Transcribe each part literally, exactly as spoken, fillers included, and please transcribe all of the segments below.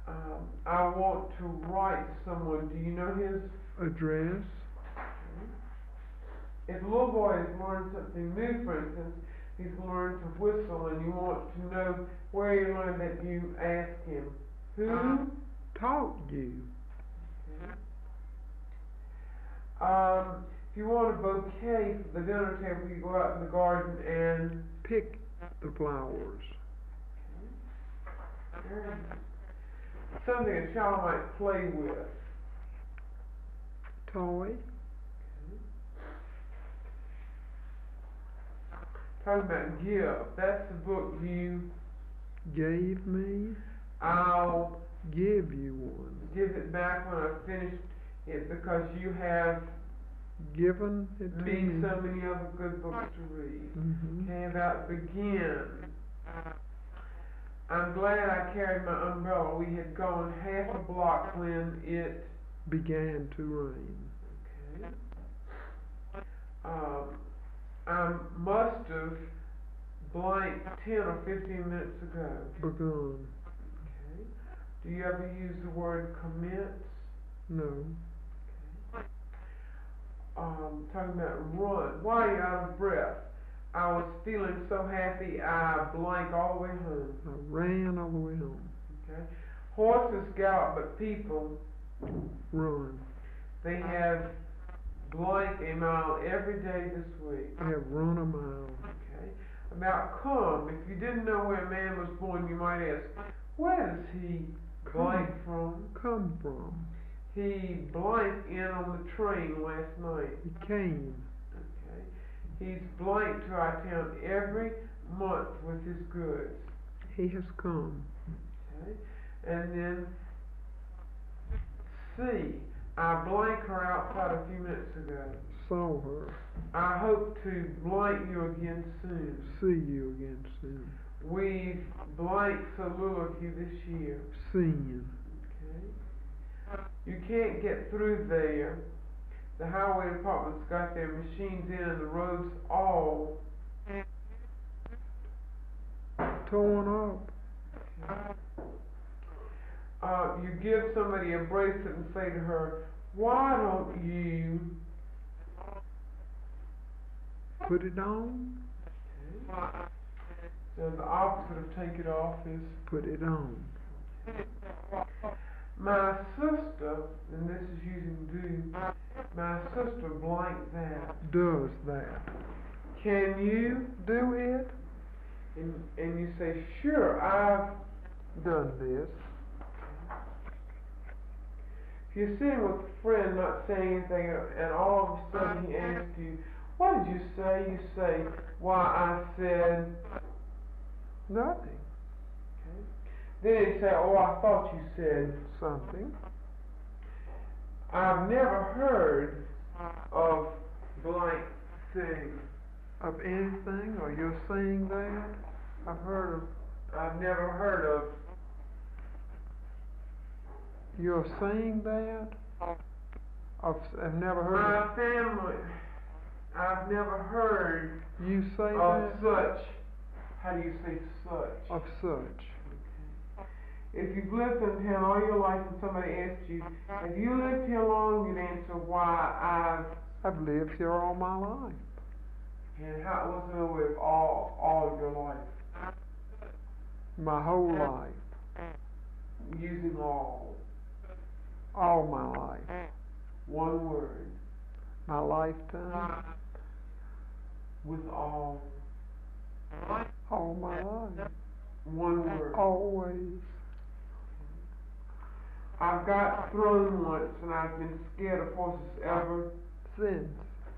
Um, I want to write to someone. Do you know his address? If a little boy has learned something new, for instance, he's learned to whistle, and you want to know where he learned that, you ask him, who taught you? Okay. Um, if you want a bouquet for the dinner table, you go out in the garden and pick the flowers. Okay. Something a child might play with. Toy. Talking about give. That's the book you gave me. I'll give you one. Give it back when I've finished it, because you have given it to me me so many other good books to read. Mm-hmm. Okay, about begin. I'm glad I carried my umbrella. We had gone half a block when it began to rain. Okay. Um, I must have blank ten or fifteen minutes ago. Begun. Okay. Do you ever use the word commence? No. Okay. Um, talking about run. Why are you out of breath? I was feeling so happy I blank all the way home. I ran all the way home. Okay. Horses gallop, but people run. They have blank a mile every day this week. They have run a mile. Okay. About come. If you didn't know where a man was born, you might ask, where does he blank from? Come from. He blanked in on the train last night. He came. Okay. He's blanked to our town every month with his goods. He has come. Okay. And then see. I blanked her outside a few minutes ago. Saw her. I hope to blank you again soon. See you again soon. We've blanked so little of you this year. Seen. Okay. You can't get through there. The highway department's got their machines in and the roads all torn up. Okay. Uh, you give somebody a bracelet and say to her, why don't you put it on? Okay. So the opposite of take it off is put it on. My sister, and this is using do, my sister blank that. Does that. Can you do it? And, and you say, sure, I've done this. If you're sitting with a friend not saying anything, and all of a sudden he asks you, what did you say? You say, why, I said nothing. Okay. Then he'd say, oh, I thought you said something. I've never heard of blank thing. Of anything, or you're saying that? I've heard of. I've never heard of. You're saying that? I've, I've never heard My of. family. I've never heard. You say of that? such. How do you say such? Of such. If you've lived in town all your life and somebody asks you, have you lived here long, you'd answer, why, I've... I've lived here all my life. And how, what's the way of all, all of your life? My whole life. Using all. All my life. One word. My lifetime. With all. All my life. One word. Always. I've got thrown once and I've been scared of horses ever since.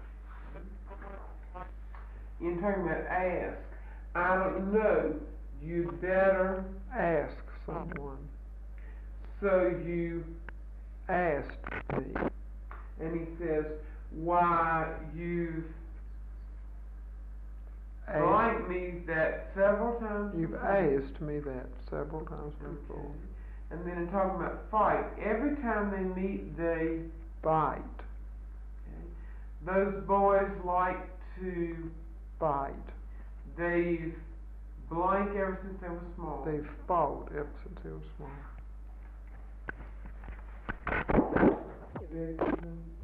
You're talking about ask. I don't know. You'd better ask someone. So you asked me. And he says, why, you've asked me that several times You've before. asked me that several times before. Okay. And then in talking about fight, every time they meet, they fight. Okay. Those boys like to fight. They've blank ever since they were small. They've fought ever since they were small. Jackson.